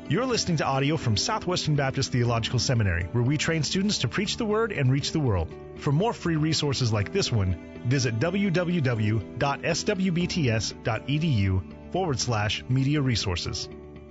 You're listening to audio from Southwestern Baptist Theological Seminary, where we train students to preach the Word and reach the world. For more free resources like this one, visit www.swbts.edu/media resources.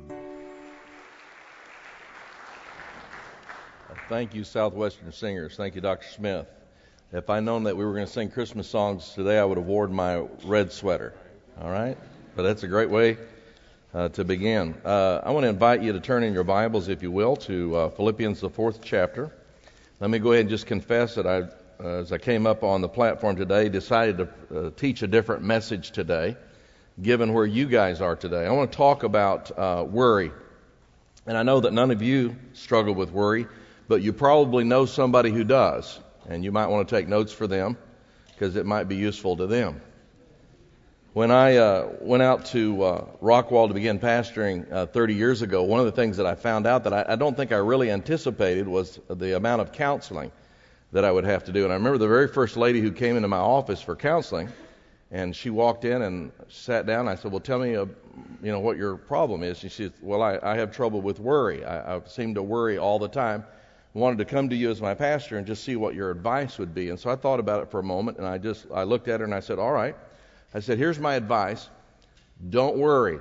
Thank you, Southwestern singers. Thank you, Dr. Smith. If I'd known that we were going to sing Christmas songs today, I would have worn my red sweater. All right? But that's a great way to begin. I want to invite you to turn in your Bibles, if you will, to Philippians, the 4th chapter. Let me go ahead and just confess that as I came up on the platform today, decided to teach a different message today, given where you guys are today. I want to talk about worry. And I know that none of you struggle with worry, but you probably know somebody who does, and you might want to take notes for them because it might be useful to them. When I went out to Rockwall to begin pastoring 30 years ago, one of the things that I found out that I don't think I really anticipated was the amount of counseling that I would have to do. And I remember the very first lady who came into my office for counseling, and she walked in and sat down. I said, well, tell me what your problem is. She said, well, I have trouble with worry. I seem to worry all the time. I wanted to come to you as my pastor and just see what your advice would be. And so I thought about it for a moment, and I looked at her and I said, all right. I said, here's my advice. Don't worry.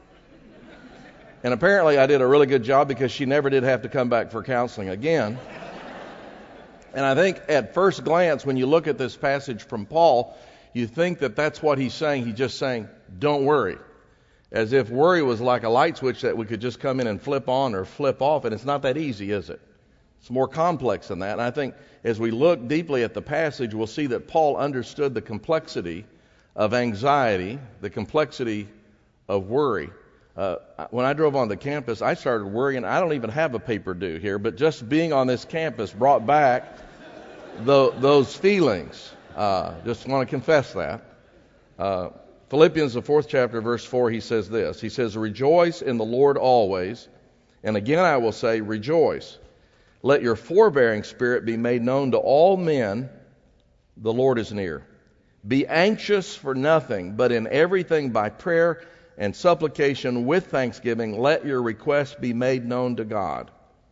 And apparently I did a really good job because she never did have to come back for counseling again. And I think at first glance, when you look at this passage from Paul, you think that that's what he's saying. He's just saying, don't worry. As if worry was like a light switch that we could just come in and flip on or flip off. And it's not that easy, is it? It's more complex than that. And I think as we look deeply at the passage, we'll see that Paul understood the complexity of anxiety, the complexity of worry. When I drove on the campus, I started worrying. I don't even have a paper due here, but just being on this campus brought back those feelings. Just want to confess that. Philippians, the 4th chapter, verse 4, he says this. He says, rejoice in the Lord always. And again I will say, rejoice. Let your forbearing spirit be made known to all men. The Lord is near. Be anxious for nothing, but in everything by prayer and supplication with thanksgiving, let your requests be made known to God.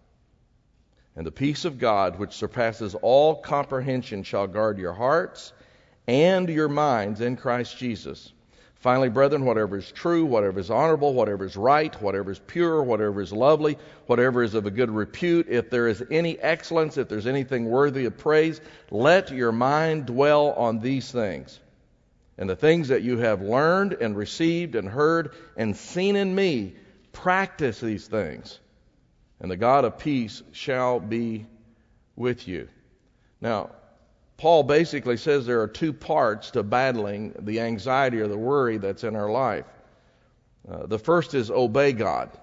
And the peace of God, which surpasses all comprehension, shall guard your hearts and your minds in Christ Jesus. Finally, brethren, whatever is true, whatever is honorable, whatever is right, whatever is pure, whatever is lovely, whatever is of a good repute, if there is any excellence, if there's anything worthy of praise, let your mind dwell on these things. And the things that you have learned and received and heard and seen in me, practice these things. And the God of peace shall be with you. Now, Paul basically says there are two parts to battling the anxiety or the worry that's in our life. The first is obey God.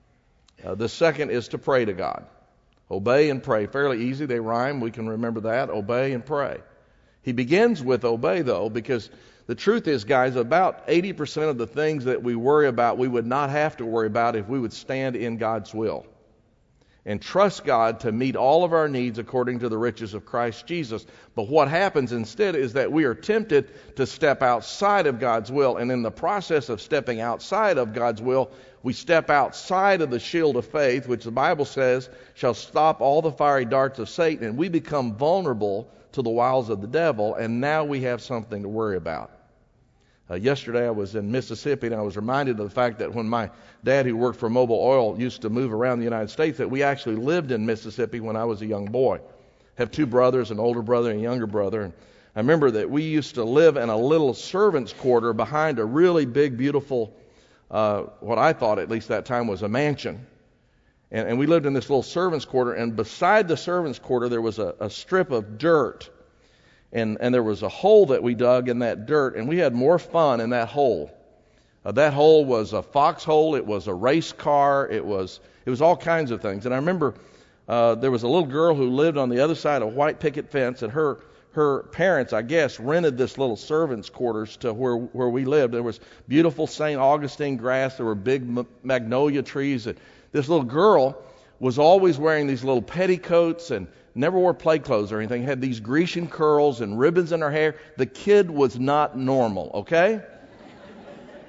The second is to pray to God. Obey and pray. Fairly easy. They rhyme. We can remember that. Obey and pray. He begins with obey, though, because the truth is, guys, about 80% of the things that we worry about, we would not have to worry about if we would stand in God's will and trust God to meet all of our needs according to the riches of Christ Jesus. But what happens instead is that we are tempted to step outside of God's will, and in the process of stepping outside of God's will, we step outside of the shield of faith, which the Bible says shall stop all the fiery darts of Satan, and we become vulnerable to the wiles of the devil, and now we have something to worry about. Yesterday I was in Mississippi, and I was reminded of the fact that when my dad, who worked for Mobil Oil, used to move around the United States, that we actually lived in Mississippi when I was a young boy. I have two brothers, an older brother and a younger brother. And I remember that we used to live in a little servant's quarter behind a really big, beautiful, what I thought at least that time was a mansion. And we lived in this little servant's quarter, and beside the servant's quarter there was a strip of dirt. And there was a hole that we dug in that dirt, and we had more fun in that hole. That hole was a foxhole, it was a race car, it was all kinds of things. And I remember there was a little girl who lived on the other side of a white picket fence, and her parents, I guess, rented this little servants' quarters to where we lived. There was beautiful St. Augustine grass, there were big magnolia trees. And this little girl was always wearing these little petticoats and never wore play clothes or anything, had these Grecian curls and ribbons in her hair. The kid was not normal, okay?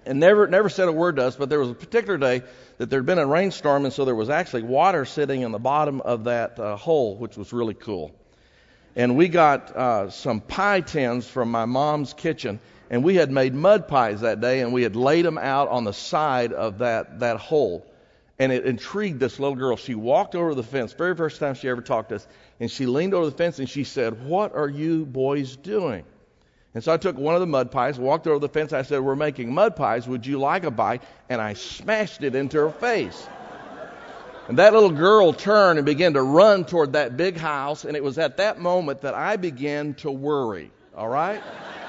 and never said a word to us, but there was a particular day that there had been a rainstorm, and so there was actually water sitting in the bottom of that hole, which was really cool. And we got some pie tins from my mom's kitchen, and we had made mud pies that day, and we had laid them out on the side of that hole. And it intrigued this little girl. She walked over the fence, very first time she ever talked to us, and she leaned over the fence and she said, "What are you boys doing?" And so I took one of the mud pies, walked over the fence. I said, "We're making mud pies. Would you like a bite?" And I smashed it into her face. And that little girl turned and began to run toward that big house. And it was at that moment that I began to worry. All right?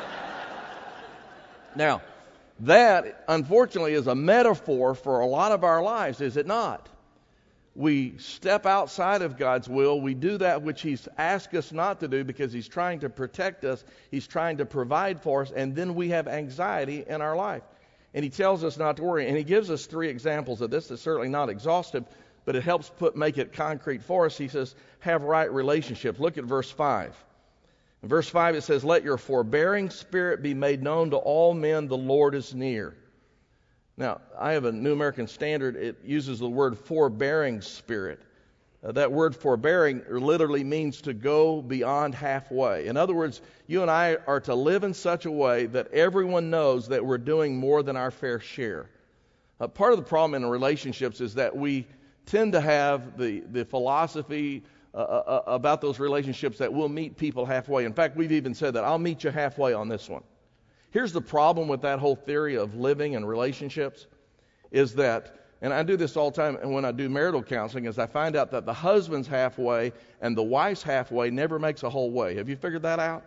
Now, that, unfortunately, is a metaphor for a lot of our lives, is it not? We step outside of God's will. We do that which He's asked us not to do because He's trying to protect us. He's trying to provide for us. And then we have anxiety in our life. And He tells us not to worry. And He gives us 3 examples of this. It's certainly not exhaustive, but it helps make it concrete for us. He says, have right relationships. Look at verse 5. In verse 5 it says, "Let your forbearing spirit be made known to all men. The Lord is near." Now, I have a New American Standard. It uses the word forbearing spirit. That word forbearing literally means to go beyond halfway. In other words, you and I are to live in such a way that everyone knows that we're doing more than our fair share. Part of the problem in relationships is that we tend to have the philosophy about those relationships that we'll meet people halfway. In fact, we've even said that I'll meet you halfway on this one. Here's the problem with that whole theory of living and relationships is that, and I do this all the time, and when I do marital counseling, is I find out that the husband's halfway and the wife's halfway never makes a whole way. Have you figured that out?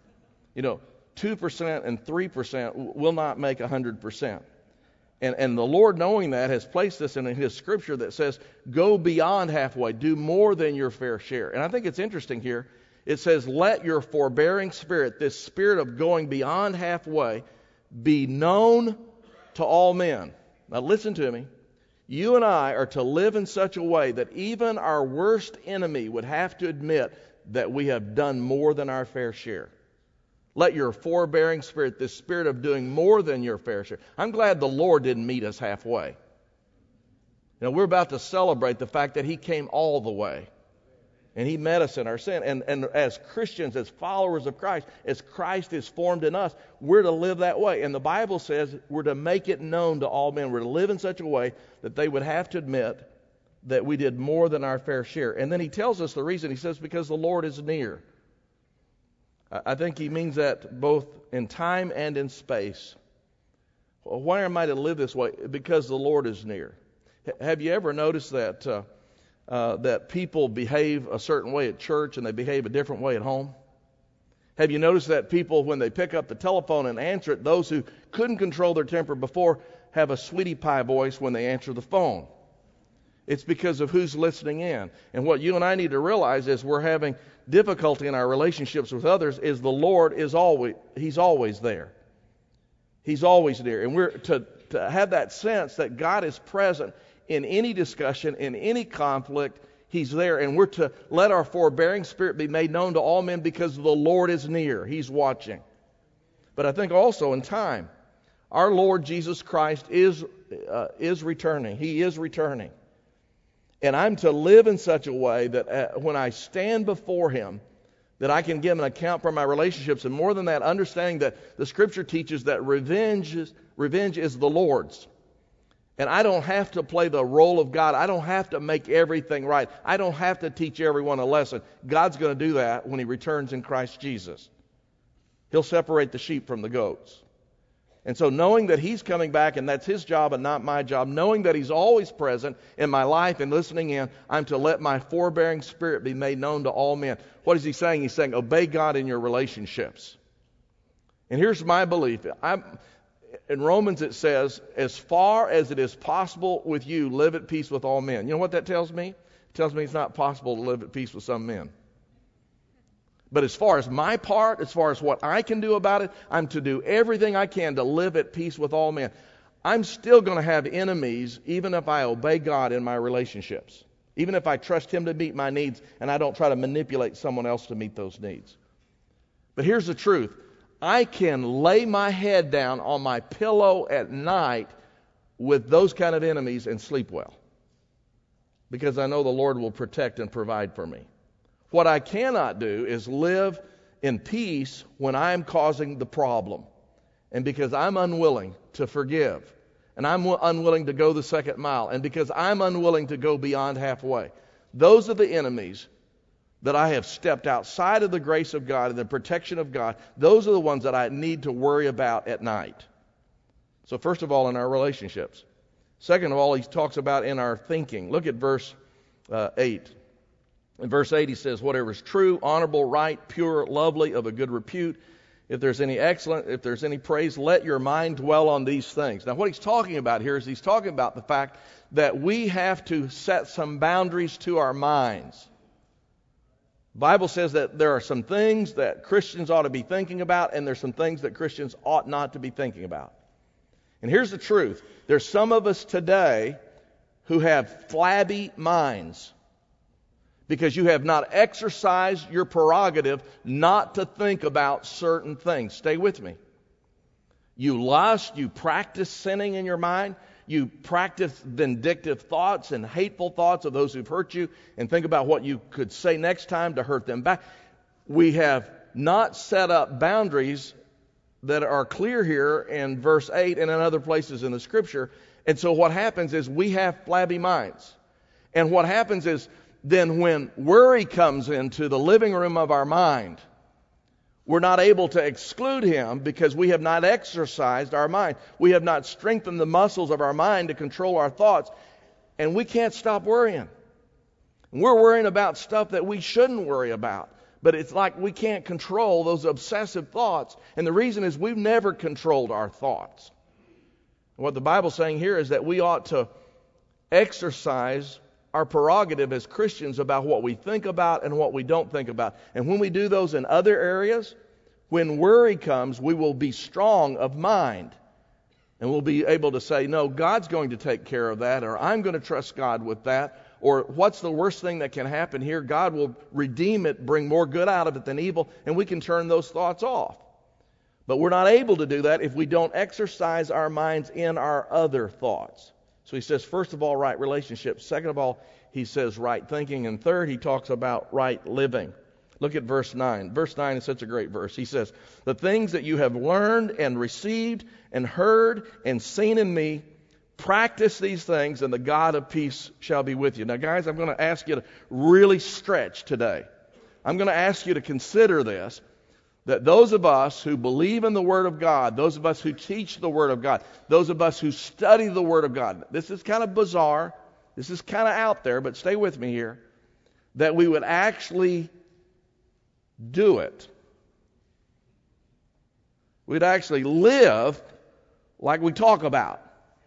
2% and 3% will not make 100%. And the Lord, knowing that, has placed this in His Scripture that says, go beyond halfway, do more than your fair share. And I think it's interesting here. It says, let your forbearing spirit, this spirit of going beyond halfway, be known to all men. Now listen to me. You and I are to live in such a way that even our worst enemy would have to admit that we have done more than our fair share. Let your forbearing spirit, this spirit of doing more than your fair share. I'm glad the Lord didn't meet us halfway. We're about to celebrate the fact that He came all the way. And He met us in our sin. And as Christians, as followers of Christ, as Christ is formed in us, we're to live that way. And the Bible says we're to make it known to all men. We're to live in such a way that they would have to admit that we did more than our fair share. And then He tells us the reason. He says, because the Lord is near. I think He means that both in time and in space. Well, why am I to live this way? Because the Lord is near. Have you ever noticed that that people behave a certain way at church and they behave a different way at home? Have you noticed that people, when they pick up the telephone and answer it, those who couldn't control their temper before have a sweetie pie voice when they answer the phone? It's because of who's listening in. And what you and I need to realize is we're having difficulty in our relationships with others is the Lord is He's always there. He's always there. And we're to have that sense that God is present in any discussion, in any conflict. He's there. And we're to let our forbearing spirit be made known to all men because the Lord is near. He's watching. But I think also in time, our Lord Jesus Christ is returning. He is returning. And I'm to live in such a way that when I stand before Him, that I can give an account for my relationships. And more than that, understanding that the Scripture teaches that revenge is the Lord's. And I don't have to play the role of God. I don't have to make everything right. I don't have to teach everyone a lesson. God's going to do that when He returns in Christ Jesus. He'll separate the sheep from the goats. And so knowing that He's coming back and that's His job and not my job, knowing that He's always present in my life and listening in, I'm to let my forbearing spirit be made known to all men. What is He saying? He's saying, obey God in your relationships. And here's my belief. In Romans it says, as far as it is possible with you, live at peace with all men. You know what that tells me? It tells me it's not possible to live at peace with some men. But as far as my part, as far as what I can do about it, I'm to do everything I can to live at peace with all men. I'm still going to have enemies even if I obey God in my relationships. Even if I trust Him to meet my needs and I don't try to manipulate someone else to meet those needs. But here's the truth. I can lay my head down on my pillow at night with those kind of enemies and sleep well, because I know the Lord will protect and provide for me. What I cannot do is live in peace when I'm causing the problem, and because I'm unwilling to forgive, and I'm unwilling to go the second mile, and because I'm unwilling to go beyond halfway. Those are the enemies that I have stepped outside of the grace of God and the protection of God. Those are the ones that I need to worry about at night. So first of all, in our relationships. Second of all, he talks about in our thinking. Look at verse 8. In verse 8 he says, whatever is true, honorable, right, pure, lovely, of a good repute, if there's any excellent, if there's any praise, let your mind dwell on these things. Now what he's talking about here is he's talking about the fact that we have to set some boundaries to our minds. The Bible says that there are some things that Christians ought to be thinking about, and there's some things that Christians ought not to be thinking about. And here's the truth. There's some of us today who have flabby minds because you have not exercised your prerogative not to think about certain things. Stay with me. You lust, you practice sinning in your mind, you practice vindictive thoughts and hateful thoughts of those who've hurt you, and think about what you could say next time to hurt them back. We have not set up boundaries that are clear here in verse 8 and in other places in the Scripture. And so what happens is we have flabby minds. And what happens is then when worry comes into the living room of our mind, we're not able to exclude him because we have not exercised our mind. We have not strengthened the muscles of our mind to control our thoughts. And we can't stop worrying. And we're worrying about stuff that we shouldn't worry about. But it's like we can't control those obsessive thoughts. And the reason is we've never controlled our thoughts. What the Bible's saying here is that we ought to exercise our prerogative as Christians about what we think about and what we don't think about. And when we do those in other areas, when worry comes, we will be strong of mind. And we'll be able to say, no, God's going to take care of that, or I'm going to trust God with that. Or what's the worst thing that can happen here? God will redeem it, bring more good out of it than evil, and we can turn those thoughts off. But we're not able to do that if we don't exercise our minds in our other thoughts. So he says, first of all, right relationships. Second of all, he says right thinking. And third, he talks about right living. Look at verse 9. Verse 9 is such a great verse. He says, the things that you have learned and received and heard and seen in me, practice these things, and the God of peace shall be with you. Now, guys, I'm going to ask you to really stretch today. I'm going to ask you to consider this, that those of us who believe in the Word of God, those of us who teach the Word of God, those of us who study the Word of God, this is kind of bizarre, this is kind of out there, but stay with me here, that we would actually do it. We'd actually live like we talk about.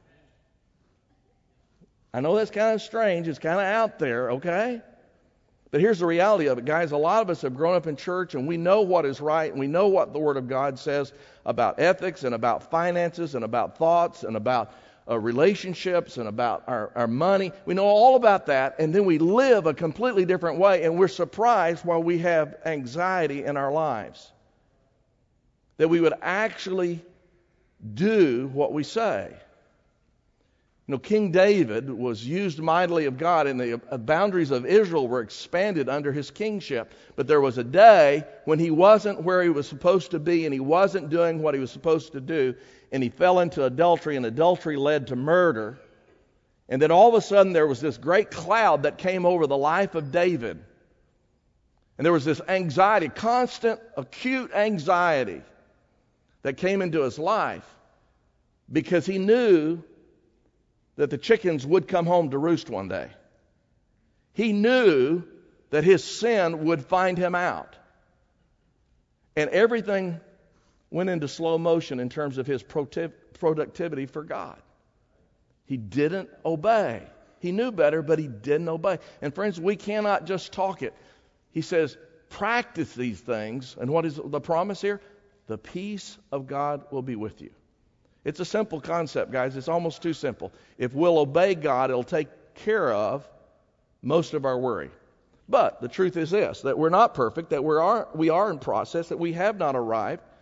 I know that's kind of strange. It's kind of out there, okay? But here's the reality of it, guys. A lot of us have grown up in church, and we know what is right, and we know what the Word of God says about ethics and about finances and about thoughts and about relationships and about our money. We know all about that, and then we live a completely different way, and we're surprised why we have anxiety in our lives. That we would actually do what we say. You know, King David was used mightily of God, and the boundaries of Israel were expanded under his kingship. But there was a day when he wasn't where he was supposed to be, and he wasn't doing what he was supposed to do, and he fell into adultery, and adultery led to murder. And then all of a sudden there was this great cloud that came over the life of David. And there was this anxiety, constant, acute anxiety that came into his life because he knew that the chickens would come home to roost one day. He knew that his sin would find him out. And everything went into slow motion in terms of his productivity for God. He didn't obey. He knew better, but he didn't obey. And friends, we cannot just talk it. He says, practice these things. And what is the promise here? The peace of God will be with you. It's a simple concept, guys. It's almost too simple. If we'll obey God, it'll take care of most of our worry. But the truth is this, that we're not perfect, that we are in process, that we have not arrived.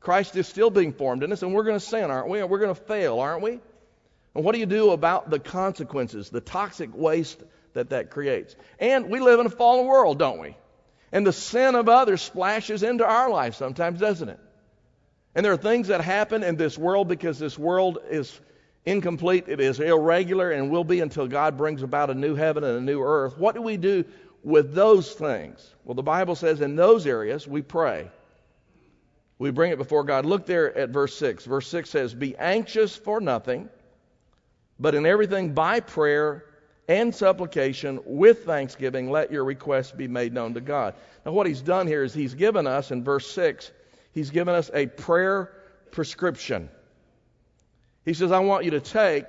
Christ is still being formed in us, and we're going to sin, aren't we? And we're going to fail, aren't we? And what do you do about the consequences, the toxic waste that creates? And we live in a fallen world, don't we? And the sin of others splashes into our life sometimes, doesn't it? And there are things that happen in this world because this world is incomplete, it is irregular, and will be until God brings about a new heaven and a new earth. What do we do with those things? Well, the Bible says in those areas we pray. We bring it before God. Look there at verse 6. Verse 6 says, "Be anxious for nothing, but in everything by prayer and supplication with thanksgiving let your requests be made known to God." Now what he's done here is he's given us, in verse 6, he's given us a prayer prescription. He says, I want you to take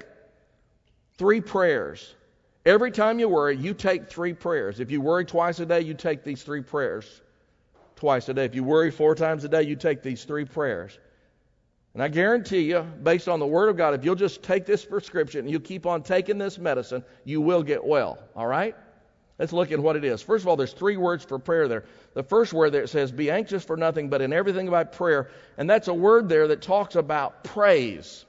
3 prayers. Every time you worry, you take 3 prayers. If you worry twice a day, you take these 3 prayers twice a day. If you worry 4 times a day, you take these 3 prayers. And I guarantee you, based on the Word of God, if you'll just take this prescription and you keep on taking this medicine, you will get well. All right? Let's look at what it is. First of all, there's 3 words for prayer there. The first word there, it says, be anxious for nothing, but in everything by prayer. And that's a word there that talks about praise.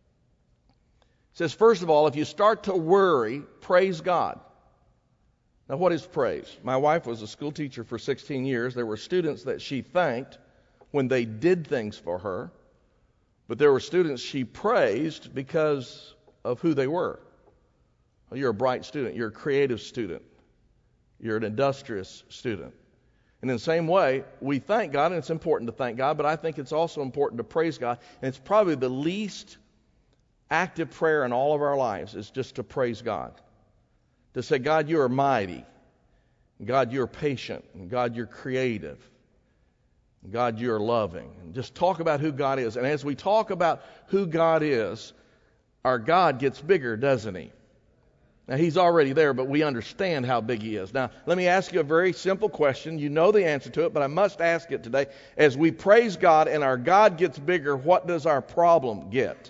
It says, first of all, if you start to worry, praise God. Now, what is praise? My wife was a school teacher for 16 years. There were students that she thanked when they did things for her. But there were students she praised because of who they were. Well, you're a bright student. You're a creative student. You're an industrious student. And in the same way, we thank God, and it's important to thank God, but I think it's also important to praise God. And it's probably the least active prayer in all of our lives is just to praise God. To say, God, you are mighty. God, you're patient. And God, you're creative. And God, you're loving. And just talk about who God is. And as we talk about who God is, our God gets bigger, doesn't He? Now, He's already there, but we understand how big He is. Now, let me ask you a very simple question. You know the answer to it, but I must ask it today. As we praise God and our God gets bigger, what does our problem get?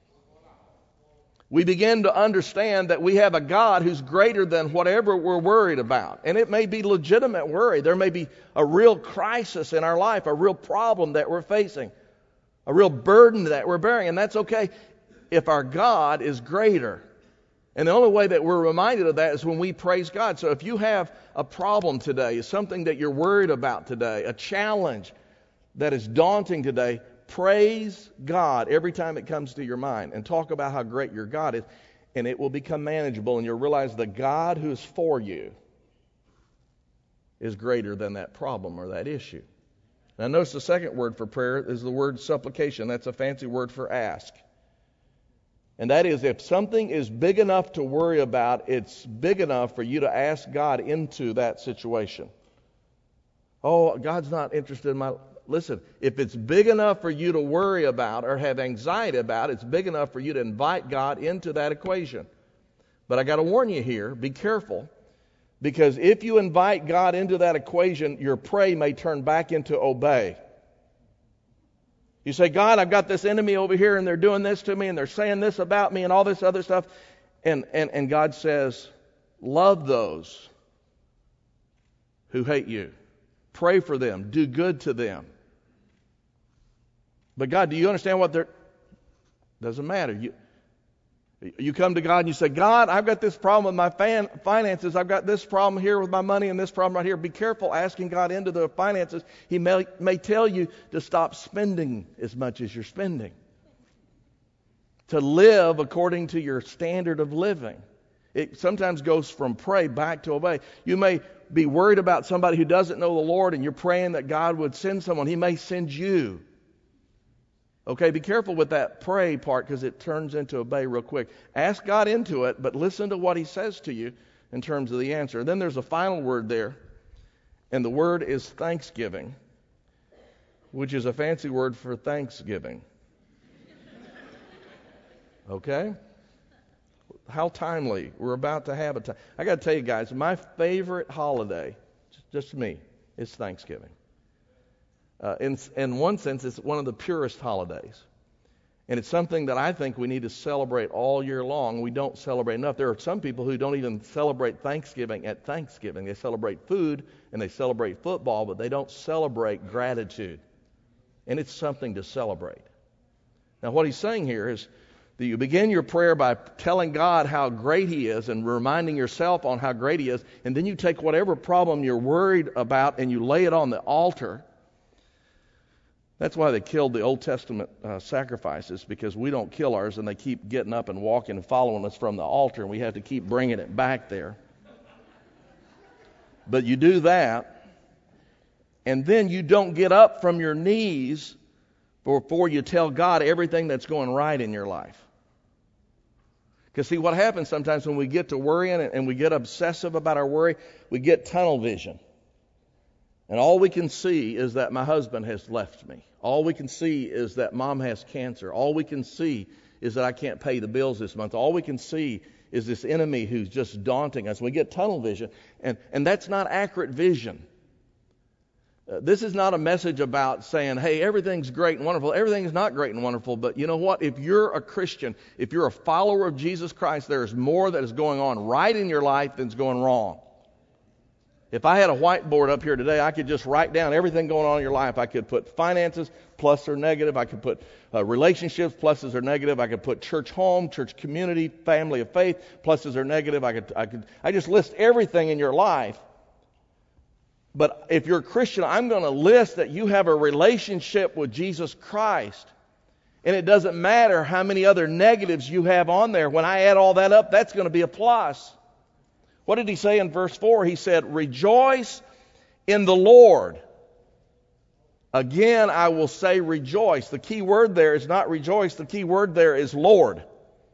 We begin to understand that we have a God who's greater than whatever we're worried about. And it may be legitimate worry. There may be a real crisis in our life, a real problem that we're facing, a real burden that we're bearing. And that's okay if our God is greater. And the only way that we're reminded of that is when we praise God. So if you have a problem today, something that you're worried about today, a challenge that is daunting today, praise God every time it comes to your mind and talk about how great your God is, and it will become manageable, and you'll realize the God who is for you is greater than that problem or that issue. Now notice the second word for prayer is the word supplication. That's a fancy word for ask. And that is, if something is big enough to worry about, it's big enough for you to ask God into that situation. Oh, God's not interested in my... Listen, if it's big enough for you to worry about or have anxiety about, it's big enough for you to invite God into that equation. But I got to warn you here, be careful, because if you invite God into that equation, your pray may turn back into obey. You say, God, I've got this enemy over here, and they're doing this to me, and they're saying this about me, and all this other stuff. And God says, love those who hate you. Pray for them. Do good to them. But God, do you understand what they're... Doesn't matter. You come to God and you say, God, I've got this problem with my finances. I've got this problem here with my money and this problem right here. Be careful asking God into the finances. He may tell you to stop spending as much as you're spending. To live according to your standard of living. It sometimes goes from pray back to obey. You may be worried about somebody who doesn't know the Lord, and you're praying that God would send someone. He may send you. Okay, be careful with that pray part, because it turns into obey real quick. Ask God into it, but listen to what He says to you in terms of the answer. And then there's a final word there, and the word is thanksgiving, which is a fancy word for Thanksgiving. Okay? How timely. We're about to have a time. I got to tell you guys, my favorite holiday, just me, is Thanksgiving. In one sense, it's one of the purest holidays. And it's something that I think we need to celebrate all year long. We don't celebrate enough. There are some people who don't even celebrate Thanksgiving at Thanksgiving. They celebrate food and they celebrate football, but they don't celebrate gratitude. And it's something to celebrate. Now, what he's saying here is that you begin your prayer by telling God how great He is and reminding yourself on how great He is, and then you take whatever problem you're worried about and you lay it on the altar. That's why they killed the Old Testament sacrifices, because we don't kill ours, and they keep getting up and walking and following us from the altar, and we have to keep bringing it back there. But you do that, and then you don't get up from your knees before you tell God everything that's going right in your life. Because see, what happens sometimes when we get to worrying and we get obsessive about our worry, we get tunnel vision. And all we can see is that my husband has left me. All we can see is that mom has cancer. All we can see is that I can't pay the bills this month. All we can see is this enemy who's just daunting us. We get tunnel vision, and that's not accurate vision. This is not a message about saying, hey, everything's great and wonderful. Everything is not great and wonderful, but you know what? If you're a Christian, if you're a follower of Jesus Christ, there's more that is going on right in your life than's going wrong. If I had a whiteboard up here today, I could just write down everything going on in your life. I could put finances, plus or negative. I could put relationships, pluses or negative. I could put church home, church community, family of faith, pluses or negative. I just list everything in your life. But if you're a Christian, I'm going to list that you have a relationship with Jesus Christ. And it doesn't matter how many other negatives you have on there. When I add all that up, that's going to be a plus. What did he say in verse 4? He said, rejoice in the Lord. Again, I will say rejoice. The key word there is not rejoice. The key word there is Lord.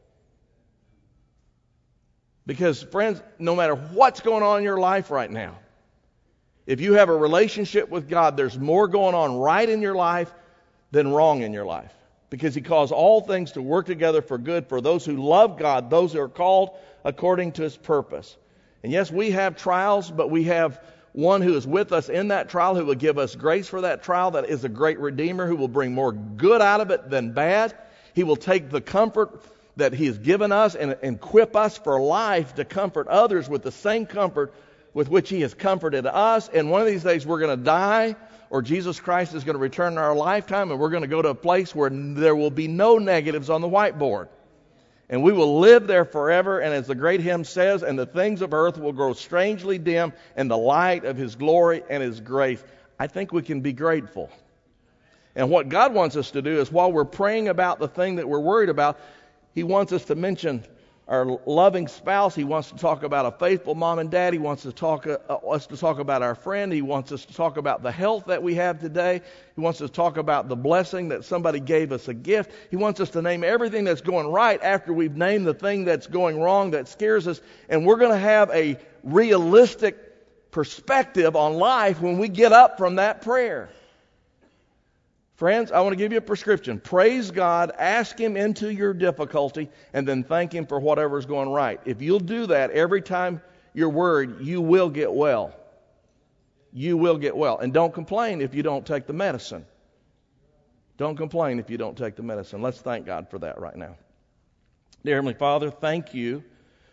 Because, friends, no matter what's going on in your life right now, if you have a relationship with God, there's more going on right in your life than wrong in your life. Because He calls all things to work together for good for those who love God, those who are called according to His purpose. And yes, we have trials, but we have one who is with us in that trial, who will give us grace for that trial, that is a great Redeemer, who will bring more good out of it than bad. He will take the comfort that He has given us and equip us for life to comfort others with the same comfort with which He has comforted us. And one of these days we're going to die, or Jesus Christ is going to return in our lifetime, and we're going to go to a place where there will be no negatives on the whiteboard. And we will live there forever, and as the great hymn says, and the things of earth will grow strangely dim in the light of His glory and His grace. I think we can be grateful. And what God wants us to do is, while we're praying about the thing that we're worried about, He wants us to mention our loving spouse. He wants to talk about a faithful mom and dad. He wants to talk us to talk about our friend. He wants us to talk about the health that we have today. He wants us to talk about the blessing that somebody gave us a gift. He wants us to name everything that's going right after we've named the thing that's going wrong that scares us. And we're going to have a realistic perspective on life when we get up from that prayer. Friends, I want to give you a prescription. Praise God, ask Him into your difficulty, and then thank Him for whatever's going right. If you'll do that every time you're worried, you will get well. You will get well. And don't complain if you don't take the medicine. Don't complain if you don't take the medicine. Let's thank God for that right now. Dear Heavenly Father, thank You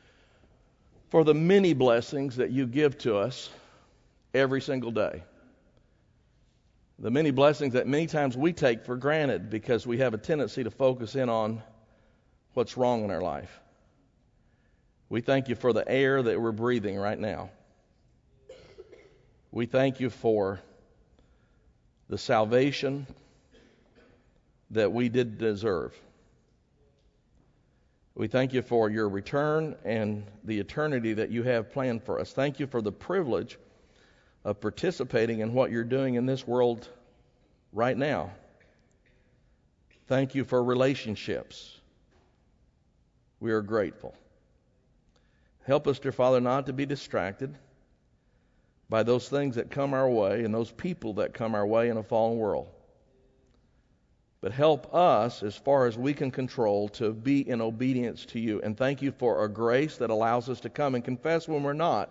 for the many blessings that You give to us every single day. The many blessings that many times we take for granted because we have a tendency to focus in on what's wrong in our life. We thank You for the air that we're breathing right now. We thank You for the salvation that we did deserve. We thank You for Your return and the eternity that You have planned for us. Thank You for the privilege of participating in what You're doing in this world right now. Thank You for relationships. We are grateful. Help us, dear Father, not to be distracted by those things that come our way and those people that come our way in a fallen world. But help us, as far as we can control, to be in obedience to You. And thank You for a grace that allows us to come and confess when we're not.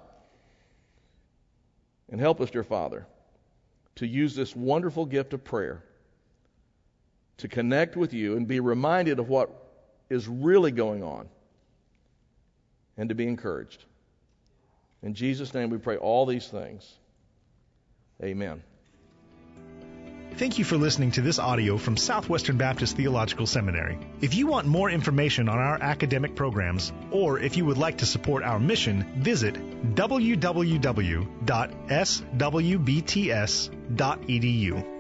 And help us, dear Father, to use this wonderful gift of prayer to connect with You and be reminded of what is really going on and to be encouraged. In Jesus' name we pray all these things. Amen. Thank you for listening to this audio from Southwestern Baptist Theological Seminary. If you want more information on our academic programs, or if you would like to support our mission, visit www.swbts.edu.